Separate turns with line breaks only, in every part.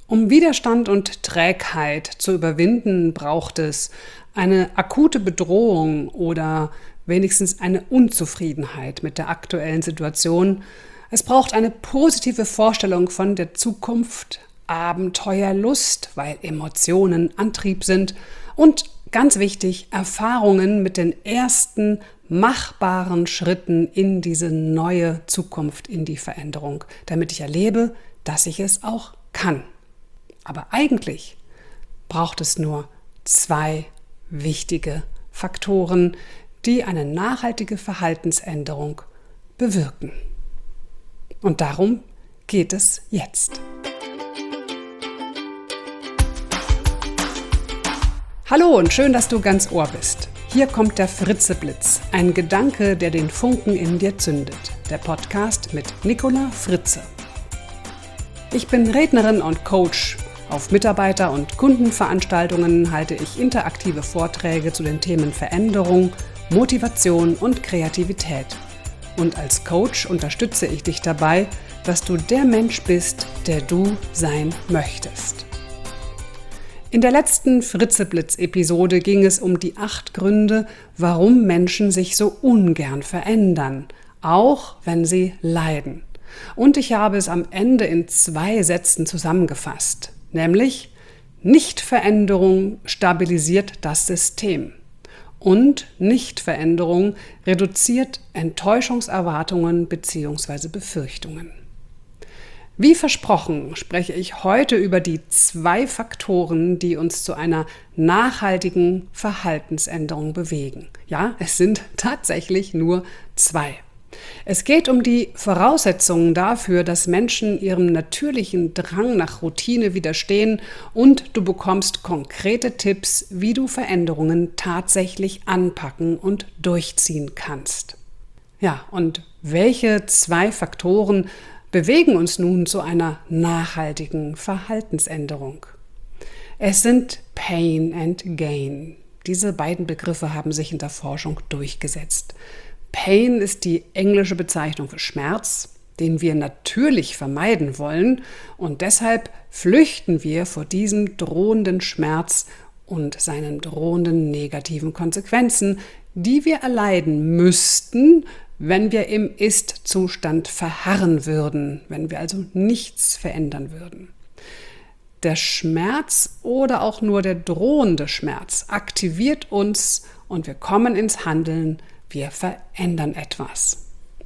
Um Widerstand und Trägheit zu überwinden, braucht es eine akute Bedrohung oder wenigstens eine Unzufriedenheit mit der aktuellen Situation. Es braucht eine positive Vorstellung von der Zukunft, Abenteuerlust, weil Emotionen Antrieb sind und ganz wichtig, Erfahrungen mit den ersten machbaren Schritten in diese neue Zukunft, in die Veränderung, damit ich erlebe, dass ich es auch kann. Aber eigentlich braucht es nur 2 wichtige Faktoren, die eine nachhaltige Verhaltensänderung bewirken. Und darum geht es jetzt. Hallo und schön, dass du ganz Ohr bist. Hier kommt der Fritzeblitz, ein Gedanke, der den Funken in dir zündet. Der Podcast mit Nicola Fritze. Ich bin Rednerin und Coach. Auf Mitarbeiter- und Kundenveranstaltungen halte ich interaktive Vorträge zu den Themen Veränderung, Motivation und Kreativität. Und als Coach unterstütze ich dich dabei, dass du der Mensch bist, der du sein möchtest. In der letzten Fritzeblitz-Episode ging es um die 8 Gründe, warum Menschen sich so ungern verändern, auch wenn sie leiden. Und ich habe es am Ende in 2 Sätzen zusammengefasst, nämlich Nichtveränderung stabilisiert das System und Nichtveränderung reduziert Enttäuschungserwartungen bzw. Befürchtungen. Wie versprochen spreche ich heute über die 2 Faktoren, die uns zu einer nachhaltigen Verhaltensänderung bewegen. Ja, es sind tatsächlich nur 2. Es geht um die Voraussetzungen dafür, dass Menschen ihrem natürlichen Drang nach Routine widerstehen und du bekommst konkrete Tipps, wie du Veränderungen tatsächlich anpacken und durchziehen kannst. Ja, und welche 2 Faktoren bewegen uns nun zu einer nachhaltigen Verhaltensänderung? Es sind Pain and Gain. Diese beiden Begriffe haben sich in der Forschung durchgesetzt. Pain ist die englische Bezeichnung für Schmerz, den wir natürlich vermeiden wollen, und deshalb flüchten wir vor diesem drohenden Schmerz und seinen drohenden negativen Konsequenzen, die wir erleiden müssten, wenn wir im Ist-Zustand verharren würden, wenn wir also nichts verändern würden. Der Schmerz oder auch nur der drohende Schmerz aktiviert uns und wir kommen ins Handeln, wir verändern etwas.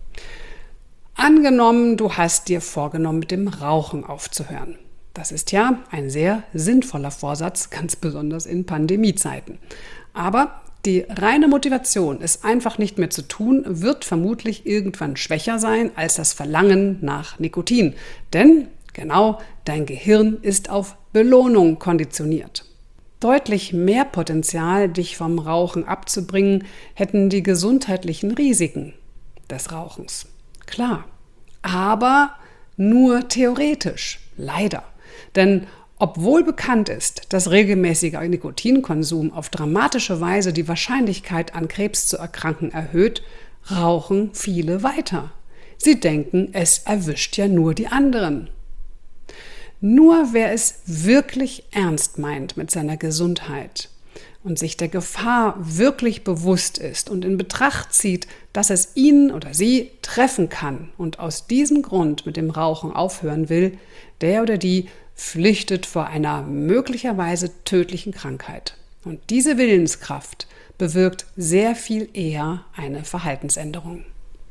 Angenommen, du hast dir vorgenommen, mit dem Rauchen aufzuhören. Das ist ja ein sehr sinnvoller Vorsatz, ganz besonders in Pandemiezeiten. Aber die reine Motivation, es einfach nicht mehr zu tun, wird vermutlich irgendwann schwächer sein als das Verlangen nach Nikotin. Denn genau, dein Gehirn ist auf Belohnung konditioniert. Deutlich mehr Potenzial, dich vom Rauchen abzubringen, hätten die gesundheitlichen Risiken des Rauchens. Klar, aber nur theoretisch, leider. Denn obwohl bekannt ist, dass regelmäßiger Nikotinkonsum auf dramatische Weise die Wahrscheinlichkeit, an Krebs zu erkranken, erhöht, rauchen viele weiter. Sie denken, es erwischt ja nur die anderen. Nur wer es wirklich ernst meint mit seiner Gesundheit und sich der Gefahr wirklich bewusst ist und in Betracht zieht, dass es ihn oder sie treffen kann und aus diesem Grund mit dem Rauchen aufhören will, der oder die flüchtet vor einer möglicherweise tödlichen Krankheit. Und diese Willenskraft bewirkt sehr viel eher eine Verhaltensänderung.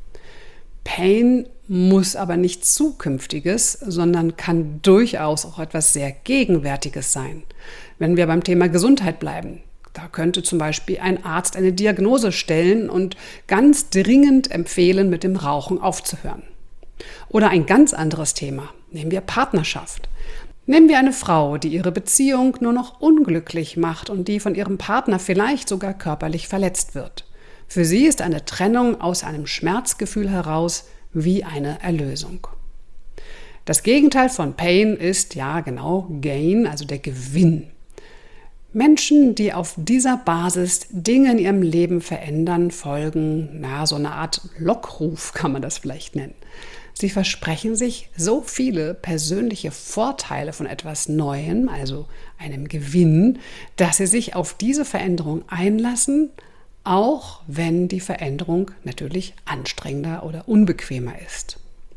Pain muss aber nichts Zukünftiges, sondern kann durchaus auch etwas sehr Gegenwärtiges sein. Wenn wir beim Thema Gesundheit bleiben, da könnte zum Beispiel ein Arzt eine Diagnose stellen und ganz dringend empfehlen, mit dem Rauchen aufzuhören. Oder ein ganz anderes Thema, nehmen wir Partnerschaft. Nehmen wir eine Frau, die ihre Beziehung nur noch unglücklich macht und die von ihrem Partner vielleicht sogar körperlich verletzt wird. Für sie ist eine Trennung aus einem Schmerzgefühl heraus wie eine Erlösung. Das Gegenteil von Pain ist, ja genau, Gain, also der Gewinn. Menschen, die auf dieser Basis Dinge in ihrem Leben verändern, folgen, so eine Art Lockruf kann man das vielleicht nennen. Sie versprechen sich so viele persönliche Vorteile von etwas Neuem, also einem Gewinn, dass sie sich auf diese Veränderung einlassen, auch wenn die Veränderung natürlich anstrengender oder unbequemer ist.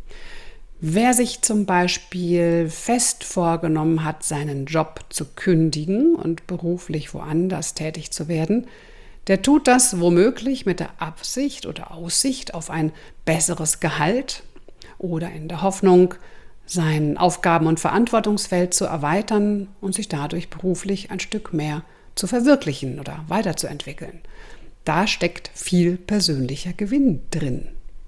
Wer sich zum Beispiel fest vorgenommen hat, seinen Job zu kündigen und beruflich woanders tätig zu werden, der tut das womöglich mit der Absicht oder Aussicht auf ein besseres Gehalt oder in der Hoffnung, sein Aufgaben- und Verantwortungsfeld zu erweitern und sich dadurch beruflich ein Stück mehr zu verwirklichen oder weiterzuentwickeln. Da steckt viel persönlicher Gewinn drin.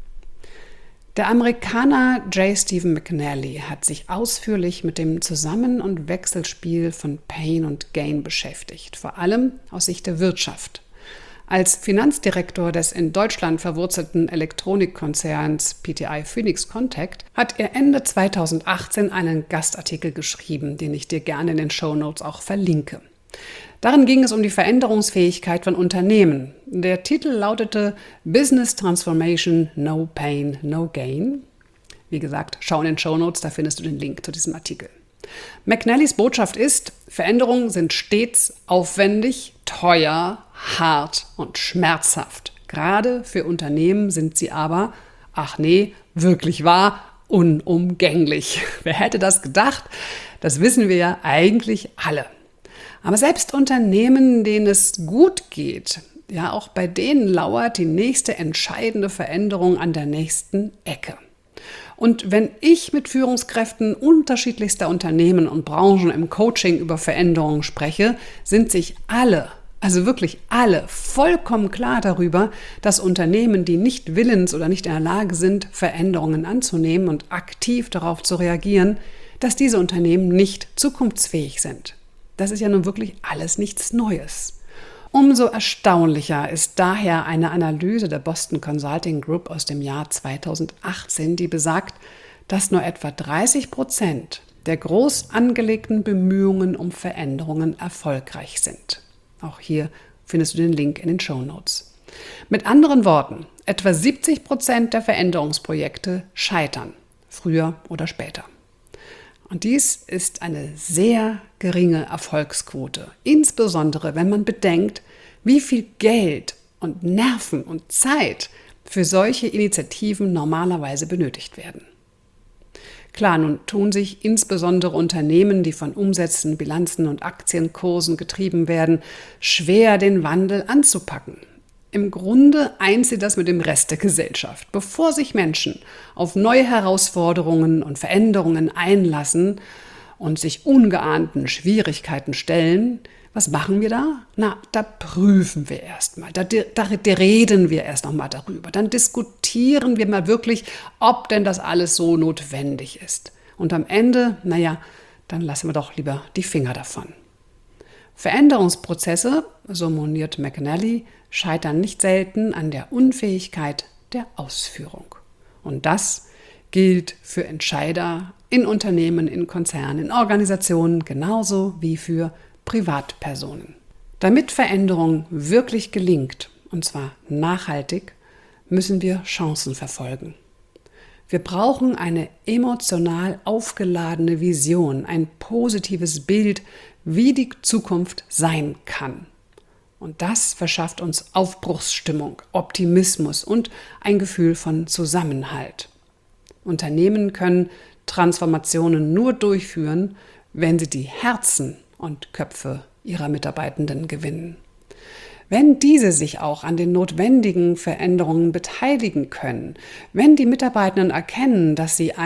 Der Amerikaner J. Stephen McNally hat sich ausführlich mit dem Zusammen- und Wechselspiel von Pain und Gain beschäftigt, vor allem aus Sicht der Wirtschaft. Als Finanzdirektor des in Deutschland verwurzelten Elektronikkonzerns PTI Phoenix Contact hat er Ende 2018 einen Gastartikel geschrieben, den ich dir gerne in den Shownotes auch verlinke. Darin ging es um die Veränderungsfähigkeit von Unternehmen. Der Titel lautete Business Transformation, No Pain, No Gain. Wie gesagt, schau in den Shownotes, da findest du den Link zu diesem Artikel. McNallys Botschaft ist, Veränderungen sind stets aufwendig, teuer, hart und schmerzhaft. Gerade für Unternehmen sind sie aber, ach nee, wirklich wahr, unumgänglich. Wer hätte das gedacht? Das wissen wir ja eigentlich alle. Aber selbst Unternehmen, denen es gut geht, ja auch bei denen lauert die nächste entscheidende Veränderung an der nächsten Ecke. Und wenn ich mit Führungskräften unterschiedlichster Unternehmen und Branchen im Coaching über Veränderungen spreche, sind sich alle, also wirklich alle, vollkommen klar darüber, dass Unternehmen, die nicht willens oder nicht in der Lage sind, Veränderungen anzunehmen und aktiv darauf zu reagieren, dass diese Unternehmen nicht zukunftsfähig sind. Das ist ja nun wirklich alles nichts Neues. Umso erstaunlicher ist daher eine Analyse der Boston Consulting Group aus dem Jahr 2018, die besagt, dass nur etwa 30% der groß angelegten Bemühungen um Veränderungen erfolgreich sind. Auch hier findest du den Link in den Shownotes. Mit anderen Worten, etwa 70% der Veränderungsprojekte scheitern, früher oder später. Und dies ist eine sehr geringe Erfolgsquote, insbesondere wenn man bedenkt, wie viel Geld und Nerven und Zeit für solche Initiativen normalerweise benötigt werden. Klar, nun tun sich insbesondere Unternehmen, die von Umsätzen, Bilanzen und Aktienkursen getrieben werden, schwer, den Wandel anzupacken. Im Grunde eint sie das mit dem Rest der Gesellschaft. Bevor sich Menschen auf neue Herausforderungen und Veränderungen einlassen und sich ungeahnten Schwierigkeiten stellen, was machen wir da? Na, da prüfen wir erstmal, da reden wir erst nochmal darüber. Dann diskutieren wir mal wirklich, ob denn das alles so notwendig ist. Und am Ende, dann lassen wir doch lieber die Finger davon. Veränderungsprozesse, so moniert McNally, scheitern nicht selten an der Unfähigkeit der Ausführung. Und das gilt für Entscheider in Unternehmen, in Konzernen, in Organisationen genauso wie für Privatpersonen. Damit Veränderung wirklich gelingt, und zwar nachhaltig, müssen wir Chancen verfolgen. Wir brauchen eine emotional aufgeladene Vision, ein positives Bild, wie die Zukunft sein kann. Und das verschafft uns Aufbruchsstimmung, Optimismus und ein Gefühl von Zusammenhalt. Unternehmen können Transformationen nur durchführen, wenn sie die Herzen und Köpfe ihrer Mitarbeitenden gewinnen. Wenn diese sich auch an den notwendigen Veränderungen beteiligen können, wenn die Mitarbeitenden erkennen, dass die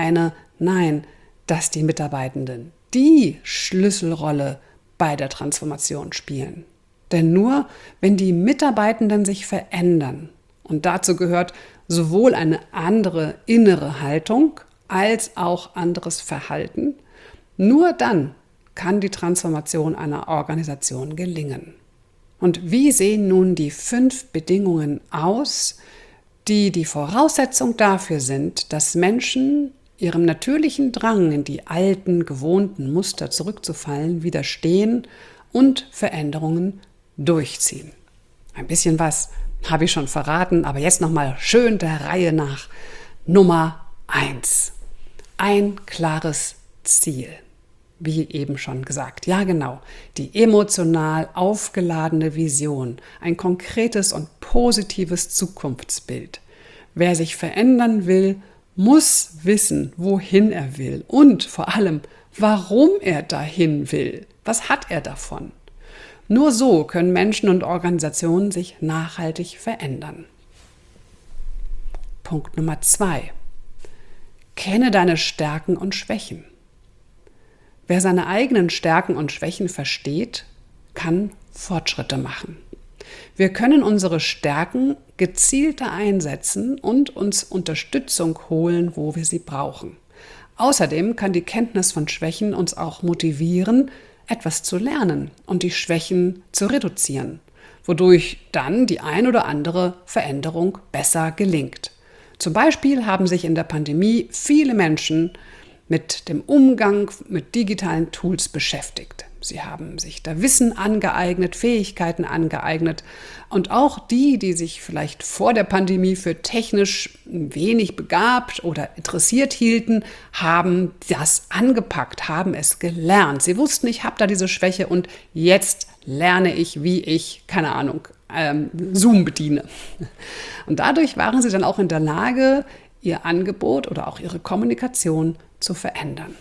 Mitarbeitenden die Schlüsselrolle bei der Transformation spielen. Denn nur wenn die Mitarbeitenden sich verändern, und dazu gehört sowohl eine andere innere Haltung als auch anderes Verhalten, nur dann kann die Transformation einer Organisation gelingen. Und wie sehen nun die 5 Bedingungen aus, die die Voraussetzung dafür sind, dass Menschen ihrem natürlichen Drang, in die alten, gewohnten Muster zurückzufallen, widerstehen und Veränderungen durchziehen? Ein bisschen was habe ich schon verraten, aber jetzt nochmal schön der Reihe nach. Nummer 1. Ein klares Ziel. Wie eben schon gesagt. Ja, genau. Die emotional aufgeladene Vision. Ein konkretes und positives Zukunftsbild. Wer sich verändern will, muss wissen, wohin er will und vor allem, warum er dahin will. Was hat er davon? Nur so können Menschen und Organisationen sich nachhaltig verändern. Punkt Nummer 2. Kenne deine Stärken und Schwächen. Wer seine eigenen Stärken und Schwächen versteht, kann Fortschritte machen. Wir können unsere Stärken gezielter einsetzen und uns Unterstützung holen, wo wir sie brauchen. Außerdem kann die Kenntnis von Schwächen uns auch motivieren, etwas zu lernen und die Schwächen zu reduzieren, wodurch dann die ein oder andere Veränderung besser gelingt. Zum Beispiel haben sich in der Pandemie viele Menschen mit dem Umgang mit digitalen Tools beschäftigt. Sie haben sich da Wissen angeeignet, Fähigkeiten angeeignet und auch die sich vielleicht vor der Pandemie für technisch wenig begabt oder interessiert hielten, haben das angepackt, haben es gelernt. Sie wussten, ich habe da diese Schwäche und jetzt lerne ich, wie ich, keine Ahnung, Zoom bediene. Und dadurch waren sie dann auch in der Lage, ihr Angebot oder auch ihre Kommunikation zu verändern.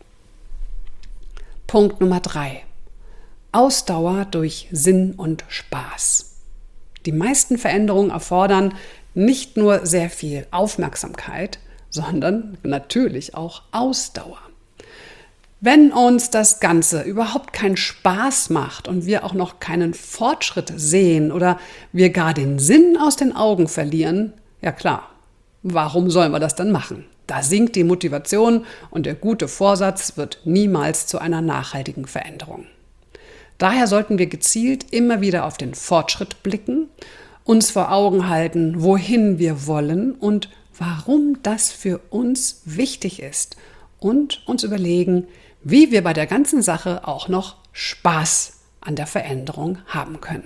Punkt Nummer 3. Ausdauer durch Sinn und Spaß. Die meisten Veränderungen erfordern nicht nur sehr viel Aufmerksamkeit, sondern natürlich auch Ausdauer. Wenn uns das Ganze überhaupt keinen Spaß macht und wir auch noch keinen Fortschritt sehen oder wir gar den Sinn aus den Augen verlieren, ja klar, warum sollen wir das dann machen? Da sinkt die Motivation und der gute Vorsatz wird niemals zu einer nachhaltigen Veränderung. Daher sollten wir gezielt immer wieder auf den Fortschritt blicken, uns vor Augen halten, wohin wir wollen und warum das für uns wichtig ist und uns überlegen, wie wir bei der ganzen Sache auch noch Spaß an der Veränderung haben können.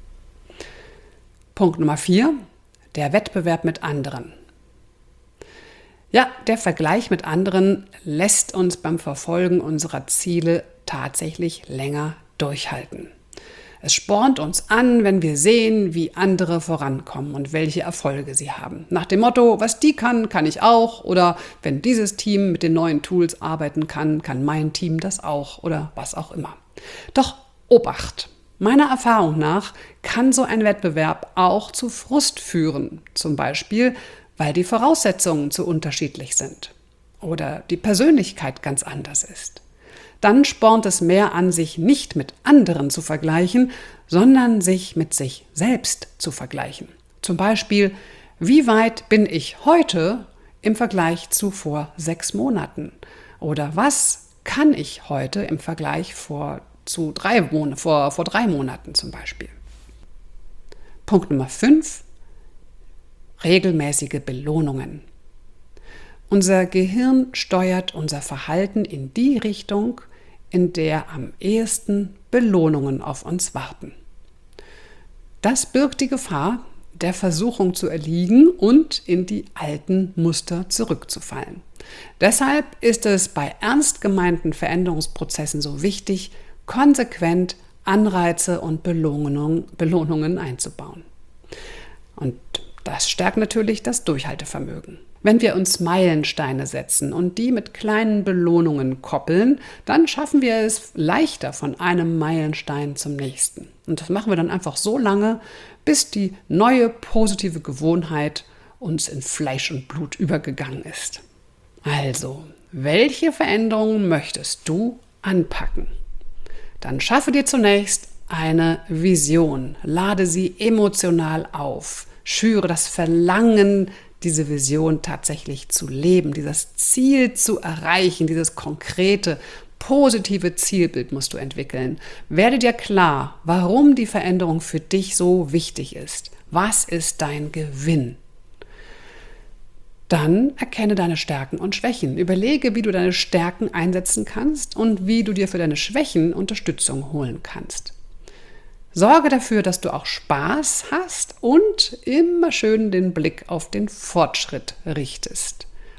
Punkt Nummer 4, der Wettbewerb mit anderen. Ja, der Vergleich mit anderen lässt uns beim Verfolgen unserer Ziele tatsächlich länger durchhalten. Es spornt uns an, wenn wir sehen, wie andere vorankommen und welche Erfolge sie haben. Nach dem Motto, was die kann, kann ich auch. Oder wenn dieses Team mit den neuen Tools arbeiten kann, kann mein Team das auch. Oder was auch immer. Doch Obacht! Meiner Erfahrung nach kann so ein Wettbewerb auch zu Frust führen. Zum Beispiel, weil die Voraussetzungen zu unterschiedlich sind. Oder die Persönlichkeit ganz anders ist. Dann spornt es mehr an, sich nicht mit anderen zu vergleichen, sondern sich mit sich selbst zu vergleichen. Zum Beispiel, wie weit bin ich heute im Vergleich zu vor 6 Monaten? Oder was kann ich heute im Vergleich vor 3 Monaten zum Beispiel? Punkt Nummer 5. Regelmäßige Belohnungen. Unser Gehirn steuert unser Verhalten in die Richtung, in der am ehesten Belohnungen auf uns warten. Das birgt die Gefahr, der Versuchung zu erliegen und in die alten Muster zurückzufallen. Deshalb ist es bei ernst gemeinten Veränderungsprozessen so wichtig, konsequent Anreize und Belohnungen einzubauen. Und das stärkt natürlich das Durchhaltevermögen. Wenn wir uns Meilensteine setzen und die mit kleinen Belohnungen koppeln, dann schaffen wir es leichter von einem Meilenstein zum nächsten. Und das machen wir dann einfach so lange, bis die neue positive Gewohnheit uns in Fleisch und Blut übergegangen ist. Also, welche Veränderungen möchtest du anpacken? Dann schaffe dir zunächst eine Vision, lade sie emotional auf, schüre das Verlangen, diese Vision tatsächlich zu leben, dieses Ziel zu erreichen, dieses konkrete, positive Zielbild musst du entwickeln. Werde dir klar, warum die Veränderung für dich so wichtig ist. Was ist dein Gewinn? Dann erkenne deine Stärken und Schwächen. Überlege, wie du deine Stärken einsetzen kannst und wie du dir für deine Schwächen Unterstützung holen kannst. Sorge dafür, dass du auch Spaß hast und immer schön den Blick auf den Fortschritt richtest.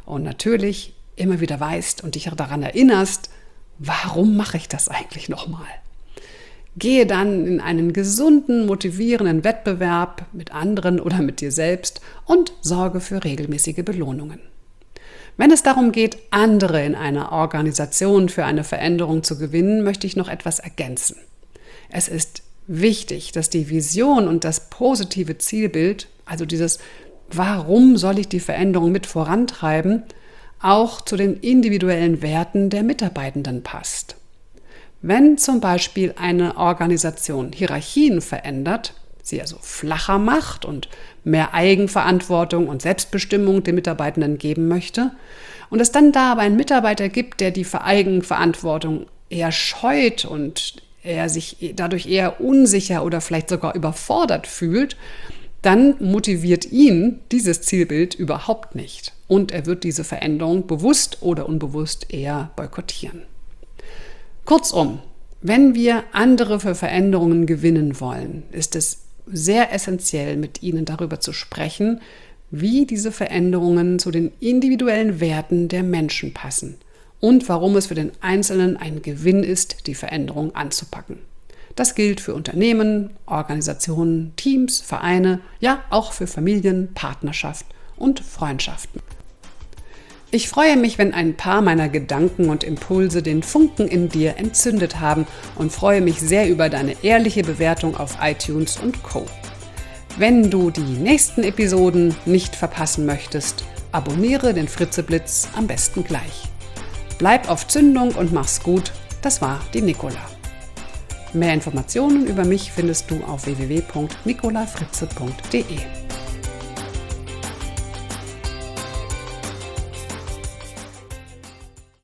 und natürlich immer wieder weißt und dich daran erinnerst, warum mache ich das eigentlich nochmal? Gehe dann in einen gesunden, motivierenden Wettbewerb mit anderen oder mit dir selbst und sorge für regelmäßige Belohnungen. Wenn es darum geht, andere in einer Organisation für eine Veränderung zu gewinnen, möchte ich noch etwas ergänzen. Es ist wichtig, dass die Vision und das positive Zielbild, also dieses Warum soll ich die Veränderung mit vorantreiben, auch zu den individuellen Werten der Mitarbeitenden passt. Wenn zum Beispiel eine Organisation Hierarchien verändert, sie also flacher macht und mehr Eigenverantwortung und Selbstbestimmung den Mitarbeitenden geben möchte und es dann da aber einen Mitarbeiter gibt, der die Eigenverantwortung eher scheut und er sich dadurch eher unsicher oder vielleicht sogar überfordert fühlt, dann motiviert ihn dieses Zielbild überhaupt nicht und er wird diese Veränderung bewusst oder unbewusst eher boykottieren. Kurzum, wenn wir andere für Veränderungen gewinnen wollen, ist es sehr essentiell, mit ihnen darüber zu sprechen, wie diese Veränderungen zu den individuellen Werten der Menschen passen und warum es für den Einzelnen ein Gewinn ist, die Veränderung anzupacken. Das gilt für Unternehmen, Organisationen, Teams, Vereine, ja auch für Familien, Partnerschaft und Freundschaften. Ich freue mich, wenn ein paar meiner Gedanken und Impulse den Funken in dir entzündet haben und freue mich sehr über deine ehrliche Bewertung auf iTunes und Co. Wenn du die nächsten Episoden nicht verpassen möchtest, abonniere den Fritzeblitz am besten gleich. Bleib auf Zündung und mach's gut. Das war die Nicola. Mehr Informationen über mich findest du auf www.nicolafritze.de.